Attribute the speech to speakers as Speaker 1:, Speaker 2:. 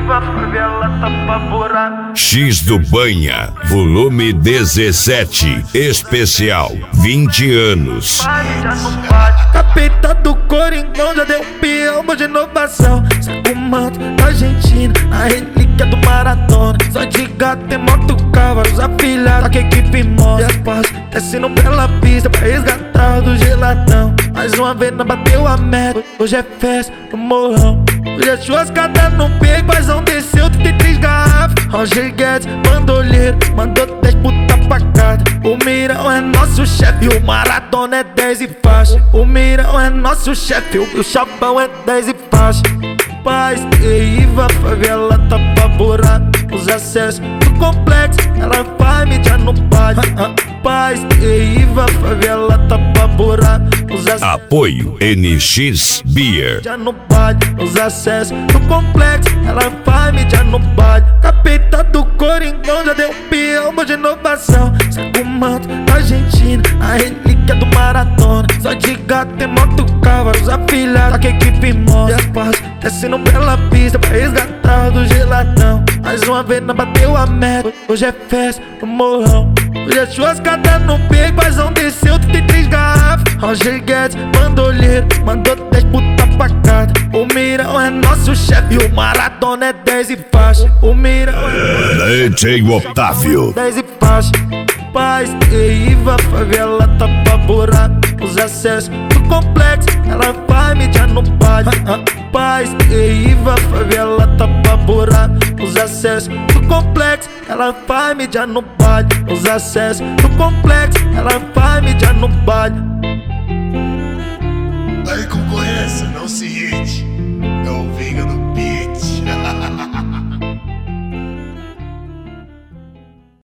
Speaker 1: Iva, favela tá apavorada.
Speaker 2: X do Banha, volume 17, especial, 20 anos.
Speaker 1: Já não bate.
Speaker 3: Capeta do Coringão já deu peão de inovação. Saco manto da Argentina, a relíquia do maratona. Só de gato tem moto, cavalos afilhados, que a equipe mostra. E as partes descendo pela pista pra resgatar do geladão. Mais uma vez não bateu a meta, hoje é festa no morrão. Hoje é churrascada no peito, paizão desceu 33 garrafas. Roger Guedes, bandoleiro, mandou 10 puta facada. O Mirão é nosso chefe, o Maratona é 10 e faixa. O Mirão é nosso chefe, o Chapão é 10 e faixa. Paz e Iva, favela tá apavorada. Os acessos do complexo, ela vai mídia no baile. Paz e Iva, favela tá apavorada. Os acessos
Speaker 2: Apoio NX Beer.
Speaker 3: já no baile, os acessos do complexo, ela vai mídia no baile. Capeta do Coringão já deu peão de inovação. Saco manto da Argentina, a relíquia do maratona. Só de gato tem moto, cavalos afilhados, que a equipe mostra. E as partes descendo pela pista pra resgatar do geladão. Mais uma vez não bateu a meta, hoje é festa no morrão. Hoje é churrascada no peito, paizão desceu 33 garrafas. Roger Guedes, bandoleiro, mandou 10 puta facada. O Mirão é nosso chefe, o Maratona é 10 e faixa. O Mirão é
Speaker 2: DJ Otávio.
Speaker 3: 10 e faixa. Paz e Iva, favela tá apavorada. Os acessos do complexo, ela vai mídia no baile. Paz e Iva, favela tá apavorada. Os acessos do complexo, ela vai mídia no baile. Os acessos do complexo, ela vai mídia no baile.
Speaker 4: Aí concorrência, não se irrite.